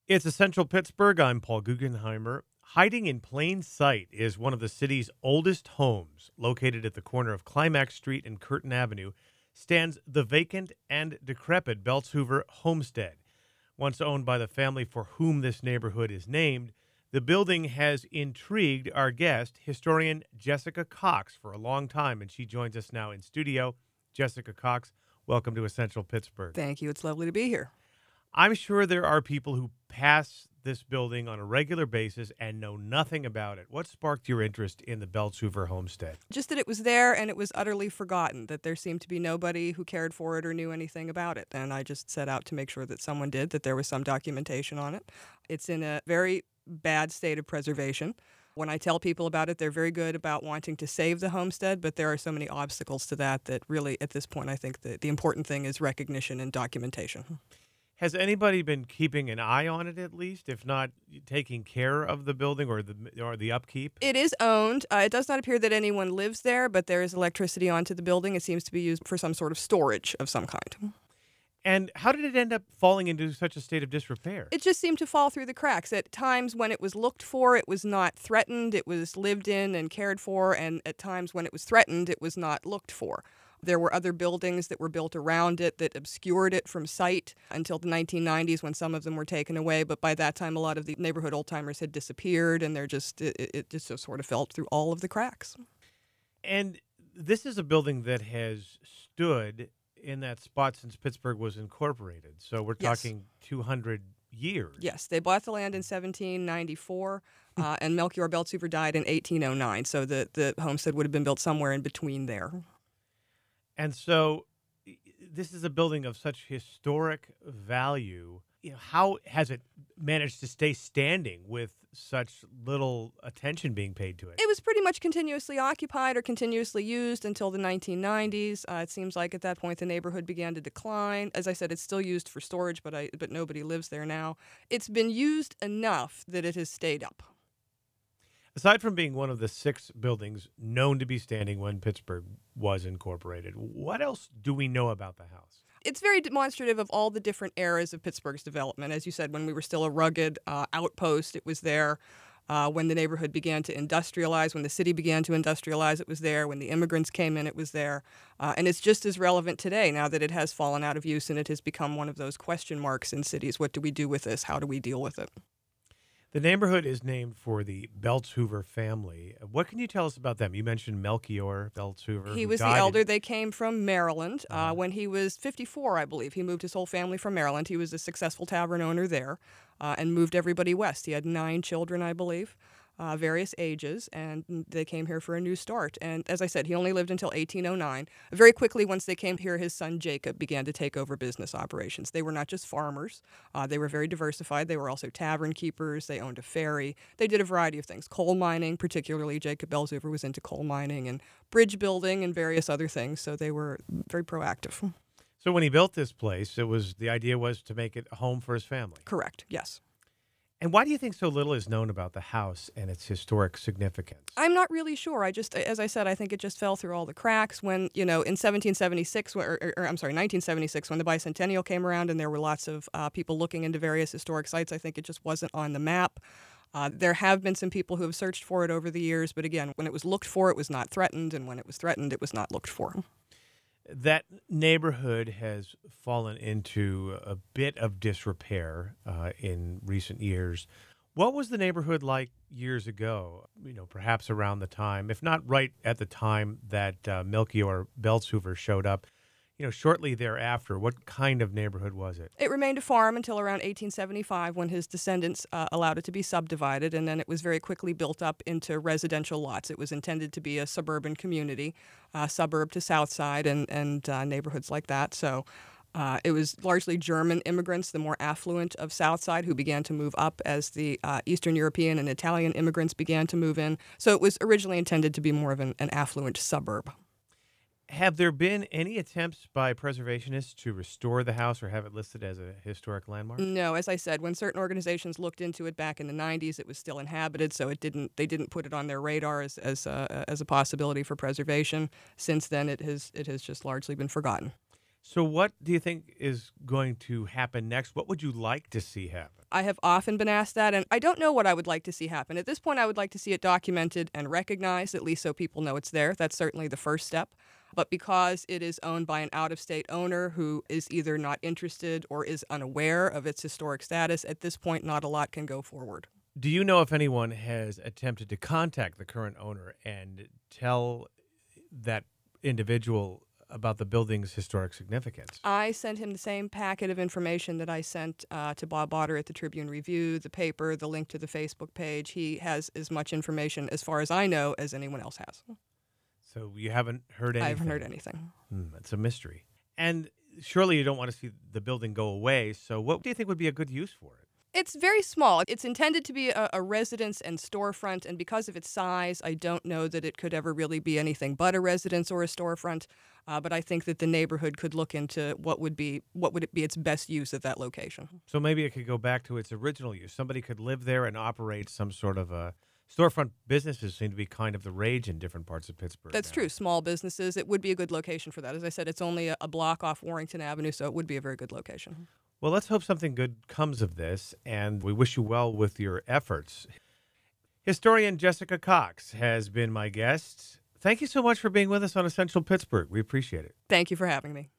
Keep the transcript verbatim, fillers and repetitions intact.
It's Essential Pittsburgh. I'm Paul Guggenheimer. Hiding in plain sight is one of the city's oldest homes. Located at the corner of Climax Street and Curtin Avenue, stands the vacant and decrepit Beltshoover homestead. Once owned by the family for whom this neighborhood is named, the building has intrigued our guest, historian Jessica Cox, for a long time, and she joins us now in studio. Jessica Cox, welcome to Essential Pittsburgh. Thank you. It's lovely to be here. I'm sure there are people who pass this building on a regular basis and know nothing about it. What sparked your interest in the Beltshoover homestead? Just that it was there and it was utterly forgotten, that there seemed to be nobody who cared for it or knew anything about it. And I just set out to make sure that someone did, that there was some documentation on it. It's in a very bad state of preservation. When I tell people about it, they're very good about wanting to save the homestead, but there are so many obstacles to that that really, at this point, I think that the important thing is recognition and documentation. Has anybody been keeping an eye on it at least, if not taking care of the building or the or the upkeep? It is owned. Uh, it does not appear that anyone lives there, but there is electricity onto the building. It seems to be used for some sort of storage of some kind. And how did it end up falling into such a state of disrepair? It just seemed to fall through the cracks. At times when it was looked for, it was not threatened. It was lived in and cared for, and at times when it was threatened, it was not looked for. There were other buildings that were built around it that obscured it from sight until the nineteen nineties when some of them were taken away. But by that time, a lot of the neighborhood old-timers had disappeared, and they're just it, it just sort of fell through all of the cracks. And this is a building that has stood in that spot since Pittsburgh was incorporated. So we're Yes. talking two hundred years. Yes, they bought the land in seventeen ninety-four, uh, and Melchior Beltshoover died in eighteen oh nine. So the, the homestead would have been built somewhere in between there. And so this is a building of such historic value. You know, how has it managed to stay standing with such little attention being paid to it? It was pretty much continuously occupied or continuously used until the nineteen nineties. Uh, it seems like at that point the neighborhood began to decline. As I said, it's still used for storage, but I, but nobody lives there now. It's been used enough that it has stayed up. Aside from being one of the six buildings known to be standing when Pittsburgh was incorporated, what else do we know about the house? It's very demonstrative of all the different eras of Pittsburgh's development. As you said, when we were still a rugged uh, outpost, it was there. Uh, when the neighborhood began to industrialize, when the city began to industrialize, it was there. When the immigrants came in, it was there. Uh, and it's just as relevant today now that it has fallen out of use and it has become one of those question marks in cities. What do we do with this? How do we deal with it? The neighborhood is named for the Beltshoover family. What can you tell us about them? You mentioned Melchior Beltshoover. He who was the died elder. in- They came from Maryland. Uh, Uh-huh. when he was fifty-four, I believe, he moved his whole family from Maryland. He was a successful tavern owner there uh, and moved everybody west. He had nine children, I believe, uh, various ages, and they came here for a new start. And as I said, he only lived until eighteen oh nine. Very quickly, once they came here, his son Jacob began to take over business operations. They were not just farmers. Uh, they were very diversified. They were also tavern keepers. They owned a ferry. They did a variety of things. Coal mining, particularly Jacob Beltshoover was into coal mining and bridge building and various other things. So they were very proactive. So when he built this place, it was the idea was to make it a home for his family. Correct, yes. And why do you think so little is known about the house and its historic significance? I'm not really sure. I just, as I said, I think it just fell through all the cracks when, you know, in seventeen seventy-six, or, or, or I'm sorry, nineteen seventy-six, when the bicentennial came around and there were lots of uh, people looking into various historic sites, I think it just wasn't on the map. Uh, there have been some people who have searched for it over the years, but again, when it was looked for, it was not threatened, and when it was threatened, it was not looked for. That neighborhood has fallen into a bit of disrepair uh, in recent years. What was the neighborhood like years ago? You know, perhaps around the time, if not right at the time that uh, Melchior Beltshoover showed up, you know, shortly thereafter, what kind of neighborhood was it? It remained a farm until around eighteen seventy-five when his descendants uh, allowed it to be subdivided, and then it was very quickly built up into residential lots. It was intended to be a suburban community, uh, suburb to South Side and, and uh, neighborhoods like that. So uh, it was largely German immigrants, the more affluent of South Side, who began to move up as the uh, Eastern European and Italian immigrants began to move in. So it was originally intended to be more of an, an affluent suburb. Have there been any attempts by preservationists to restore the house or have it listed as a historic landmark? No, as I said, when certain organizations looked into it back in the nineties, it was still inhabited, so it didn't. They didn't put it on their radar as as uh, as a possibility for preservation. Since then, it has it has just largely been forgotten. So what do you think is going to happen next? What would you like to see happen? I have often been asked that, and I don't know what I would like to see happen. At this point, I would like to see it documented and recognized, at least so people know it's there. That's certainly the first step. But because it is owned by an out-of-state owner who is either not interested or is unaware of its historic status, at this point, not a lot can go forward. Do you know if anyone has attempted to contact the current owner and tell that individual about the building's historic significance? I sent him the same packet of information that I sent uh, to Bob Otter at the Tribune Review, the paper, the link to the Facebook page. He has as much information, as far as I know, as anyone else has. So you haven't heard anything? I haven't heard anything. Hmm, it's a mystery. And surely you don't want to see the building go away, so what do you think would be a good use for it? It's very small. It's intended to be a, a residence and storefront, and because of its size, I don't know that it could ever really be anything but a residence or a storefront. Uh, but I think that the neighborhood could look into what would be what would it be its best use at that location. So maybe it could go back to its original use. Somebody could live there and operate some sort of a storefront. Businesses seem to be kind of the rage in different parts of Pittsburgh. That's now. true. Small businesses. It would be a good location for that. As I said, it's only a, a block off Warrington Avenue, so it would be a very good location. Well, let's hope something good comes of this, and we wish you well with your efforts. Historian Jessica Cox has been my guest. Thank you so much for being with us on Essential Pittsburgh. We appreciate it. Thank you for having me.